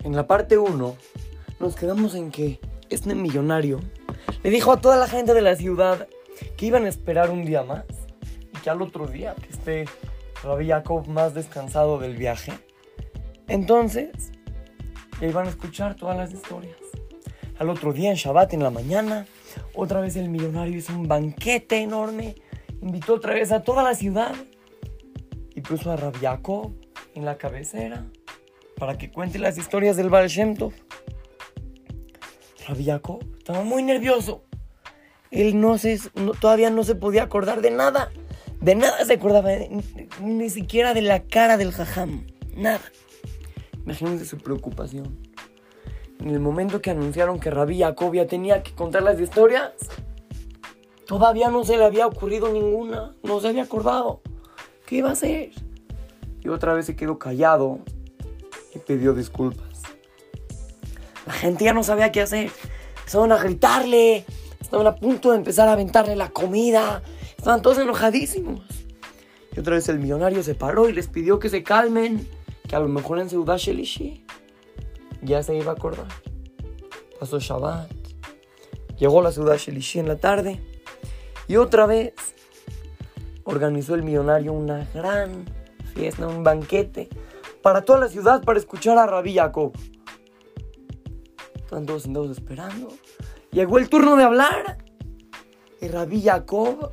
En la parte 1 nos quedamos en que este millonario le dijo a toda la gente de la ciudad que iban a esperar un día más y que al otro día que esté Rabbi Jacob más descansado del viaje, entonces ya iban a escuchar todas las historias. Al otro día, en Shabbat, en la mañana, otra vez el millonario hizo un banquete enorme, invitó otra vez a toda la ciudad y puso a Rabbi Jacob en la cabecera para que cuente las historias del Baal Shem Tov. Rabbi Jacob estaba muy nervioso. Él todavía no se podía acordar de nada. De nada se acordaba, ni siquiera de la cara del jajam. Nada. Imagínense su preocupación. En el momento que anunciaron que Rabbi Jacob ya tenía que contar las historias, todavía no se le había ocurrido ninguna. No se había acordado. ¿Qué iba a hacer? Y otra vez se quedó callado y pidió disculpas. La gente ya no sabía qué hacer. Estaban a gritarle. Estaban a punto de empezar a aventarle la comida. Estaban todos enojadísimos. Y otra vez el millonario se paró y les pidió que se calmen, que a lo mejor en Seudah Shelishi ya se iba a acordar. Pasó Shabbat. Llegó la Seudah Shelishi en la tarde. Y otra vez organizó el millonario una gran fiesta, un banquete para toda la ciudad para escuchar a Rabbi Jacob. Estaban todos sentados esperando. Llegó el turno de hablar. Y Rabbi Jacob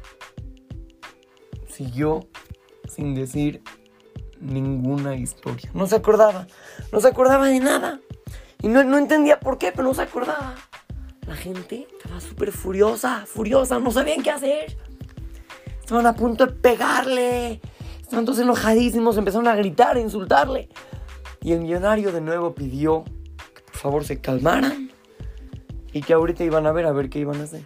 siguió sin decir ninguna historia. No se acordaba de nada. Y no entendía por qué, pero no se acordaba. La gente estaba súper furiosa, no sabían qué hacer. Estaban a punto de pegarle. Estaban todos enojadísimos, empezaron a gritar, a insultarle. Y el millonario de nuevo pidió que por favor se calmaran y que ahorita iban a ver qué iban a hacer.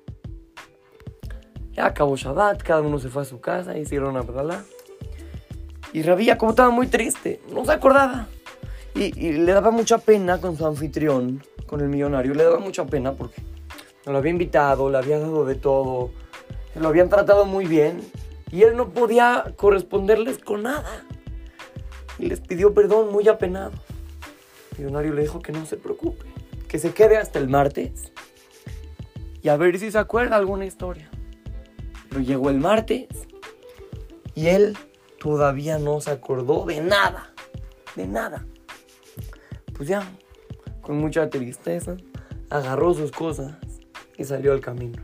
Ya acabó Shabbat, cada uno se fue a su casa, hicieron Abdalá. Y Rabbi Jacob estaba muy triste, no se acordaba. Y le daba mucha pena con su anfitrión, con el millonario. Le daba mucha pena porque lo había invitado, le había dado de todo, lo habían tratado muy bien. Y él no podía corresponderles con nada. Y les pidió perdón muy apenado. El millonario le dijo que no se preocupe, que se quede hasta el martes y a ver si se acuerda alguna historia. Pero llegó el martes y él todavía no se acordó de nada. De nada. Pues ya, con mucha tristeza, agarró sus cosas y salió al camino.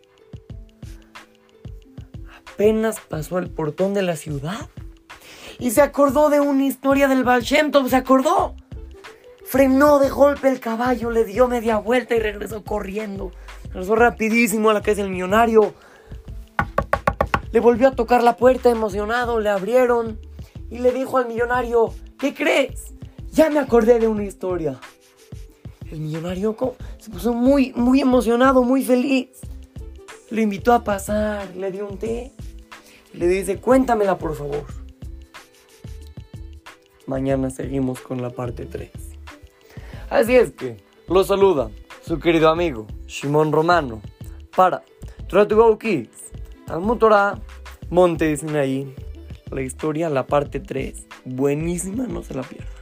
Apenas pasó al portón de la ciudad y se acordó de una historia del Baal Shem Tov. Se acordó. Frenó de golpe el caballo, le dio media vuelta y regresó corriendo. Regresó rapidísimo a la casa del millonario. Le volvió a tocar la puerta emocionado, le abrieron y le dijo al millonario: ¿qué crees? Ya me acordé de una historia. El millonario se puso muy emocionado, muy feliz. Lo invitó a pasar, le dio un té y le dice: cuéntamela por favor. Mañana seguimos con la parte 3. Así es que lo saluda su querido amigo Shimon Romano para Torah to Go Kids, Talmud Torah, Monte de Sinaí. La historia, la parte 3, buenísima, no se la pierdan.